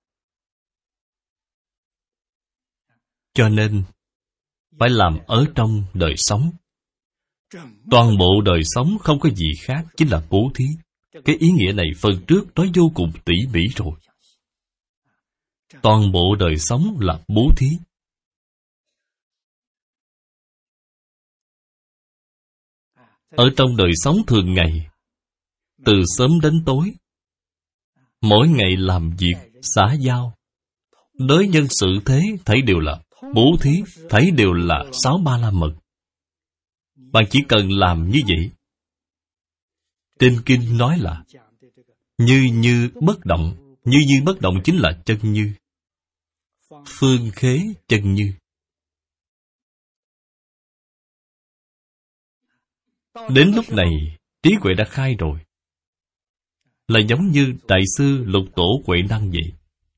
Cho nên phải làm ở trong đời sống. Toàn bộ đời sống không có gì khác, chính là bố thí. Cái ý nghĩa này phần trước nói vô cùng tỉ mỉ rồi. Toàn bộ đời sống là bố thí. Ở trong đời sống thường ngày, từ sớm đến tối, mỗi ngày làm việc, xã giao, đối nhân xử thế, thấy đều là bố thí, thấy đều là sáu ba la mật. Bạn chỉ cần làm như vậy. Trên kinh nói là như như bất động. Như như bất động chính là chân như. Phương khế chân như. Đến lúc này, trí huệ đã khai rồi. Là giống như Đại sư Lục Tổ Huệ Năng vậy.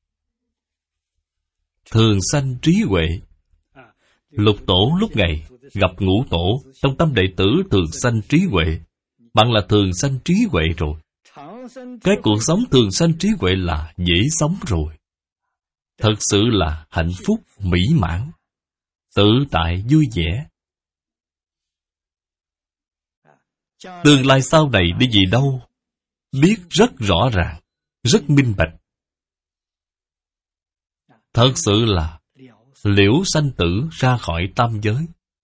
Thường sanh trí huệ. Lục Tổ lúc ngày gặp Ngũ Tổ, trong tâm đệ tử thường sanh trí huệ. Bạn là thường sanh trí huệ rồi. Cái cuộc sống thường sanh trí huệ là dễ sống rồi. Thật sự là hạnh phúc, mỹ mãn, tự tại, vui vẻ. Tương lai sau này đi gì đâu, biết rất rõ ràng, rất minh bạch. Thật sự là liễu sanh tử ra khỏi tam giới.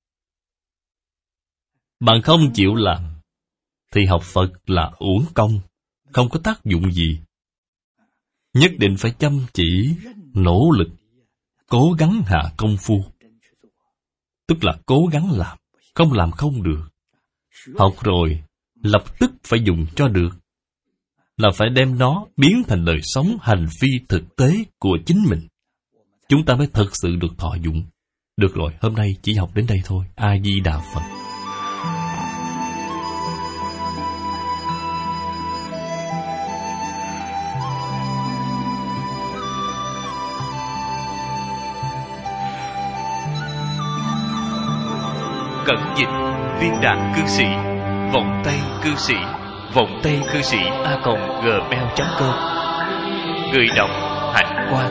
Bạn không chịu làm thì học Phật là uổng công, không có tác dụng gì. Nhất định phải chăm chỉ, nỗ lực, cố gắng hạ công phu. Tức là cố gắng làm, không làm không được. Học rồi, lập tức phải dùng cho được. Là phải đem nó biến thành đời sống hành vi thực tế của chính mình. Chúng ta mới thật sự được thọ dụng. Được rồi, hôm nay chỉ học đến đây thôi. A Di Đà Phật. Cẩn dịch Viên Đạn Cư Sĩ, Vọng Tây Cư Sĩ, Vọng Tây Cư Sĩ a còng gmail chấm com. Người đọc Hạnh Quang.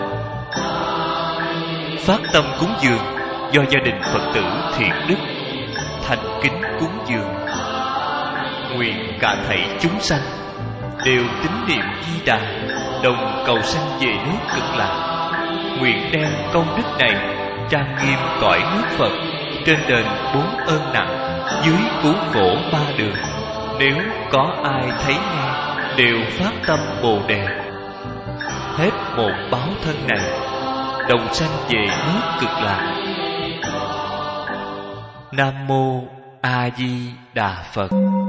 Phát tâm cúng dường do gia đình Phật tử Thiện Đức thành kính cúng dường. Nguyện cả thảy chúng sanh đều tín niệm Di Đà, đồng cầu sanh về nước Cực Lạc. Nguyện đem công đức này trang nghiêm cõi nước Phật, trên đền bốn ơn nặng, dưới cứu khổ ba đường. Nếu có ai thấy nghe, đều phát tâm Bồ Đề. Hết một báo thân này, đồng sanh về nước Cực Lạc. Nam mô A Di Đà Phật.